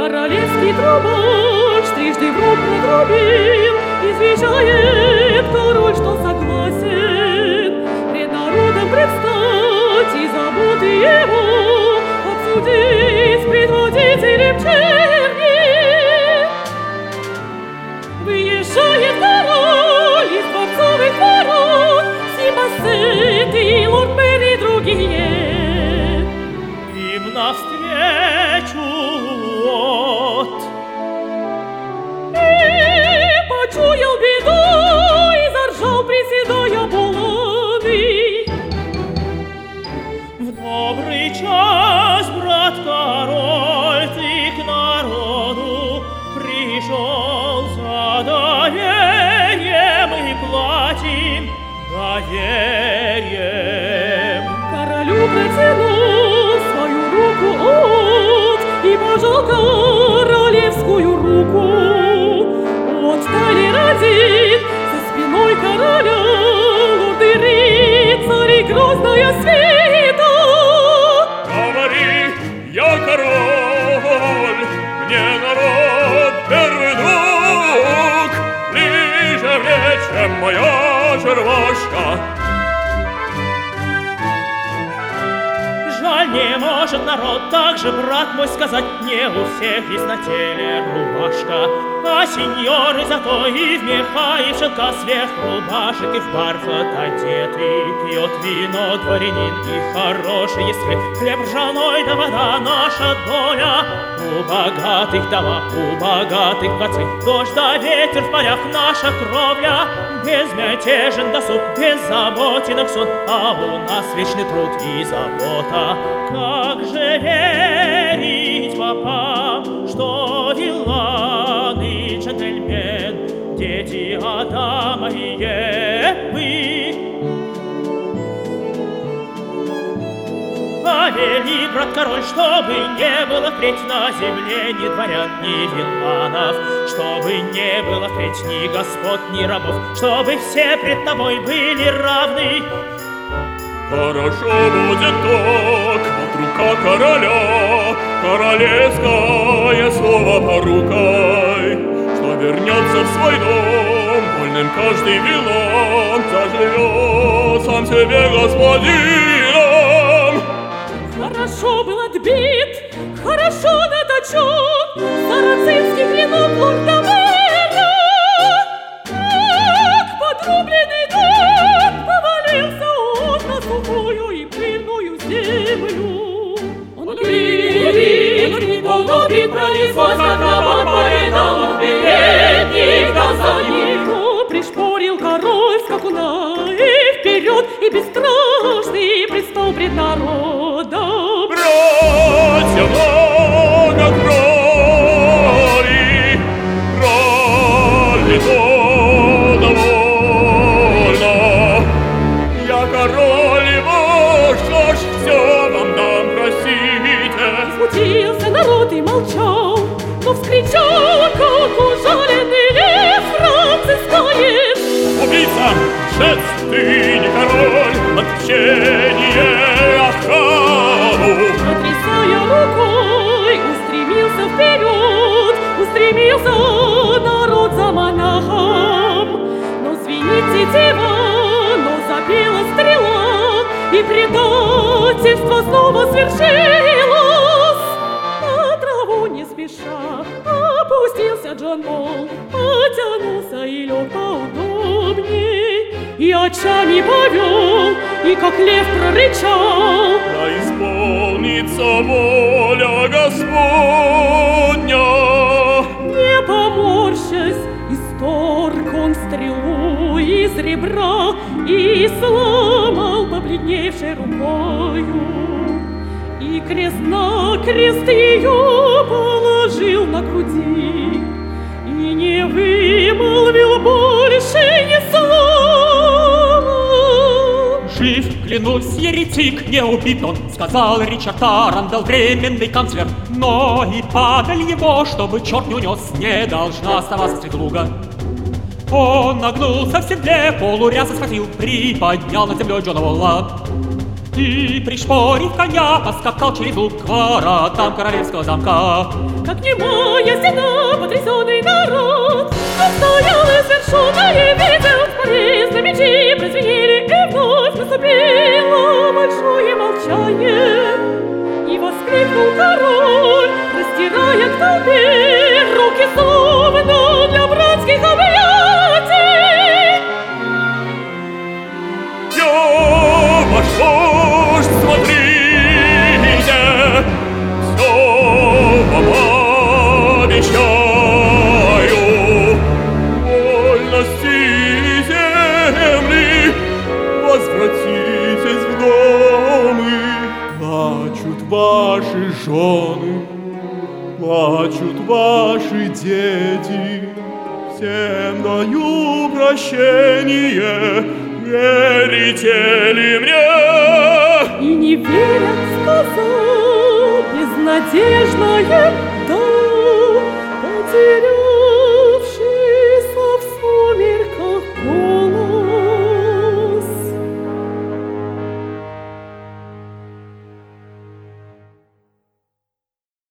Королевский трубач трижды в рог протрубил, извещает король, что согласен пред народом предстать и заботы его обсудить с предводителем черни. Выезжает король из дворцовых ворот, Симбасет и лорд Мэр и другие. Им навстречу вот. И почуял беду и заржал, приседая булавы. В добрый час, брат король, ты к народу пришел за доверием и платим доверием. Королю протянул свою руку от и пожал королевскую руку. Вот Толерантин за спиной короля, лорды рыцари, грозная свита. Говори, я король, мне народ первый друг, ближе мне, чем моя червашка. Жаль, не может народ так же, брат мой, сказать, не у всех есть на теле рубашка. А сеньоры зато и в меха, и в шелка сверх рубашек, и в бархат одеты. Пьет вино дворянин, и хороший есть хлеб ржаной, да вода наша доля. У богатых дома, у богатых дворцы, дождь да ветер в полях наша кровля. Безмятежен досуг, беззаботен сон, а у нас вечный труд и забота. Как же верить попам, что Вилан и джентльмен, дети Адама и Евы? Повели, брат король, чтобы не было впредь на земле ни дворян, ни виланов, чтобы не было впредь ни господ, ни рабов, чтобы все пред тобой были равны. Хорошо будет так, от рука короля, королевское слово порукай, что вернется в свой дом, вольным каждый вилан заживет сам себе господином. Хорошо был отбит, хорошо наточен сарацинский клинок лорда Мэра. Как подрубленный дуб повалился он на сухую и пыльную землю. Он убит, пронеслось, как напад по рядам, передних дал за него. Пришпорил король скакуна и вперед, и бесстрашный предстал пред народом. Братья, много крови, пролито довольно. Я король и вождь, что ж все вам дам, просите. Смутился народ и молчал, но вскричал, как ужаленный лев францискает. Убийца, лжец, ты не король, отчение охрану. Потрясая рукой, устремился вперед, устремился народ за монахом. Но звенит тетива, но запела стрела, и предательство снова свершилось. На траву не спеша опустился Джон Бол, потянулся и лег поудобней, и очами повел, и как лев прорычал: Да исполнится воля Господня. Не поморщась, исторг он стрелу из ребра и сломал побледневшей рукою, и крест на крест ее положил на груди, и не вымолвил больше ни слова. Жив, клянусь, еретик, не убит он, сказал Ричард Арандел, временный канцлер. Но и падаль его, чтобы черт не унес, не должна оставаться светлуга. Он нагнулся в седле, полуряса схватил, приподнял над землей Джона Волла. И, пришпорив коня, поскакал через луг к воротам королевского замка. Как немая стена, потрясенный народ, стоял и свершенно и видел, полезли мечи, прозвенели, и вновь наступило большое молчание. И воскликнул король, растирая к толпе руки, словно для братских объятий. Я ваш вождь, смотрите, все вам обещаю. Вольности и земли, возвратитесь в домы. Плачут ваши жены, плачут ваши дети. Всем даю прощение, верите ли мне? И не верят, сказал безнадежное